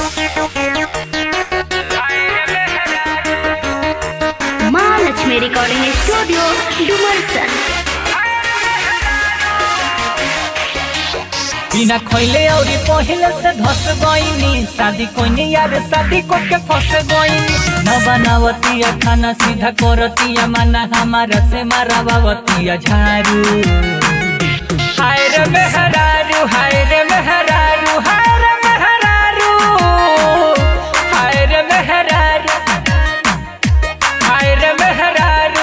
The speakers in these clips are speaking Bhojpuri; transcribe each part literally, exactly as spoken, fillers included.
Mahalakshmi recording studio Dumarsan. बिना खैले और पहले से धस गईनी, शादी कोई यार शादी को के फंस गईनी। न बनावतिया खाना सीधा करतिया, माना हमारा से मारावतिया झारू। हाय रे मेहरारू, हाय रे मेहरारू, हाय रे मेहरारू, हाय रे मेहरारू, हाय रे मेहरारू।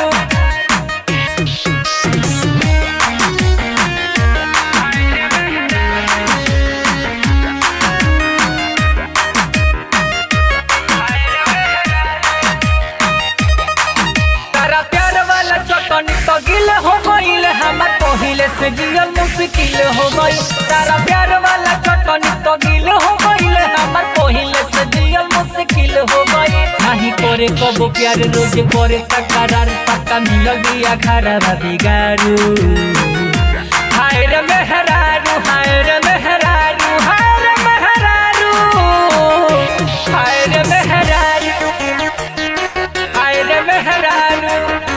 तो गिल हो गईल हमार पहिले से जियल मुश्किल हो गई। तारा प्यार वाला चटनी तो गिल हो गईल हमार पहिले से जियल मुश्किल हो गई। नहीं करे कबो प्यार रोज करे तकरार, पक्का मिल गया खरा बिगारू। हाय रे मेहरारू, हाय रे मेहरारू, हाय रे मेहरारू, हाय रे मेहरारू, हाय रे मेहरारू।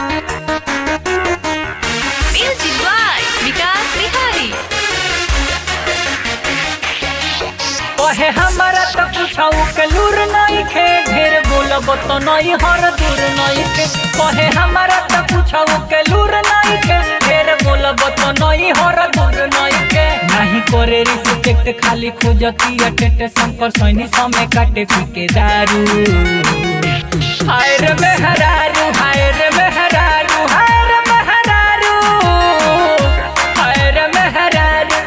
कहे हमारा तो पूछाऊ के लूर नहीं खे, ढेर बोलब तो नहीं हर दूर नहीं खे। कहे हमारा तो पूछाऊ के लूर नहीं खे, ढेर बोलब तो नहीं हर दूर नहीं खे। नहीं करे रिस्पेक्ट खाली खोजती अटेट, शंकर सैनी समय काटे पीके दारू। हाय रे मेहरारू, हाय रे मेहरारू, हाय रे मेहरारू, हाय रे मेहरारू,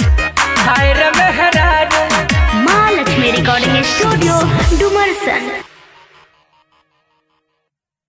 हाय रे मेहरारू। Mahalakshmi recording studio Dumarsan.